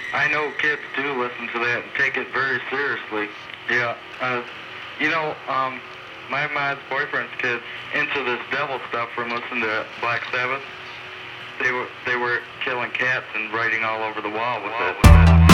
I know kids do listen to that and take it very seriously. Yeah. You know, my mom's boyfriend's kids into this devil stuff from listening to Black Sabbath. They were killing cats and writing all over the wall with it.